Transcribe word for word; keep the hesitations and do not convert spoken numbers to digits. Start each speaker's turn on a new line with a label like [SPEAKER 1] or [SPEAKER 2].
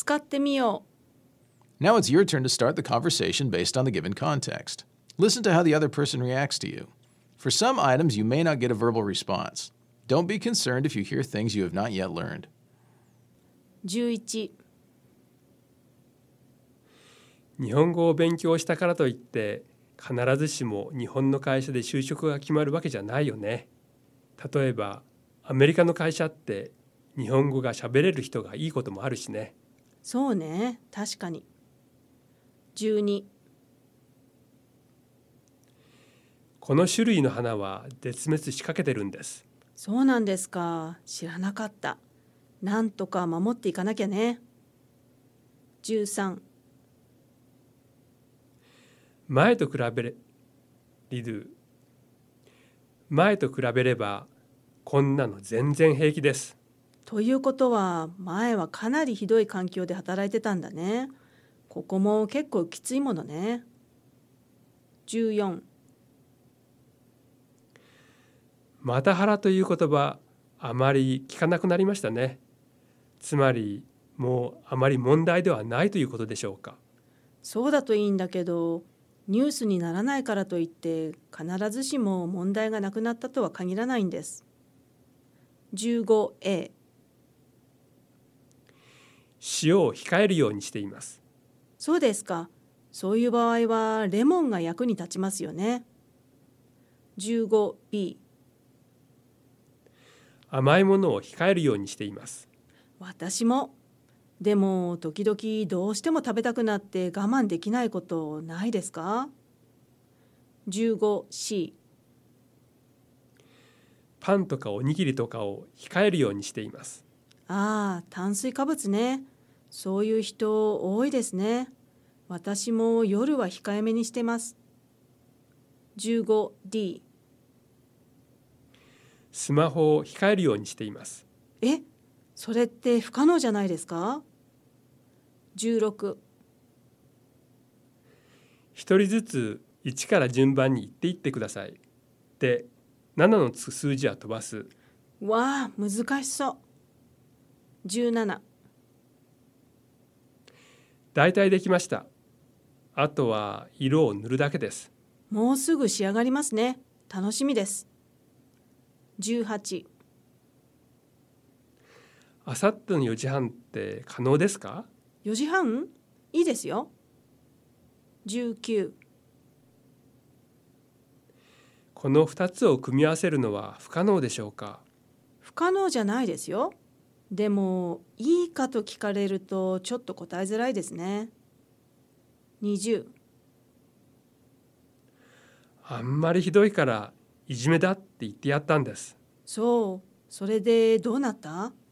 [SPEAKER 1] 使ってみよ
[SPEAKER 2] う。Now it's your turn to start the conversation based on the given context. Listen to how the other person reacts to you. For some items, you may not get a verbal response. Don't be concerned if you hear things you have not yet learned.
[SPEAKER 1] じゅういち
[SPEAKER 3] 日本語を勉強したからといって必ずしも日本の会社で就職が決まるわけじゃないよね。例えばアメリカの会社って日本語が喋れる人がいいこともあるしね。
[SPEAKER 1] そうね、確かに。じゅうに
[SPEAKER 3] この種類の花は絶滅しかけてるんです。
[SPEAKER 1] そうなんですか。知らなかった。なんとか守っていかなきゃね。じゅうさん
[SPEAKER 3] 前と比べれリドゥ前と比べればこんなの全然平気です。
[SPEAKER 1] ということは前はかなりひどい環境で働いてたんだね。ここも結構きついものね。じゅうよん
[SPEAKER 3] また腹という言葉あまり聞かなくなりましたね。つまりもうあまり問題ではないということでしょうか。
[SPEAKER 1] そうだといいんだけど、ニュースにならないからといって必ずしも問題がなくなったとは限らないんです。じゅうごエー
[SPEAKER 3] 塩を控えるようにしています。
[SPEAKER 1] そうですか。そういう場合はレモンが役に立ちますよね。じゅうごビー
[SPEAKER 3] 甘いものを控えるようにしています。
[SPEAKER 1] 私も。でも時々どうしても食べたくなって我慢できないことないですか？じゅうごシー
[SPEAKER 3] パンとかおにぎりとかを控えるようにしています。
[SPEAKER 1] ああ、炭水化物ね。そういう人多いですね。私も夜は控えめにしてます。じゅうごディー
[SPEAKER 3] スマホを控えるようにしています。
[SPEAKER 1] え、それって不可能じゃないですか？じゅうろく
[SPEAKER 3] 一人ずついちから順番に言っていってください。で、ななの数字は飛ばす。
[SPEAKER 1] わあ、難しそう。じゅうなな
[SPEAKER 3] だいたいできました。あとは色を塗るだけです。
[SPEAKER 1] もうすぐ仕上がりますね。楽しみです。じゅうはち
[SPEAKER 3] あさってのよじはんって可能ですか？
[SPEAKER 1] よじはんいいですよ。じゅうきゅう
[SPEAKER 3] このふたつを組み合わせるのは不可能でしょうか？
[SPEAKER 1] 不可能じゃないですよ。でもいいかと聞かれるとちょっと答えづらいですね。にじゅう
[SPEAKER 3] あんまりひどいからいじめだって言ってやったんです。
[SPEAKER 1] そう、それでどうなった？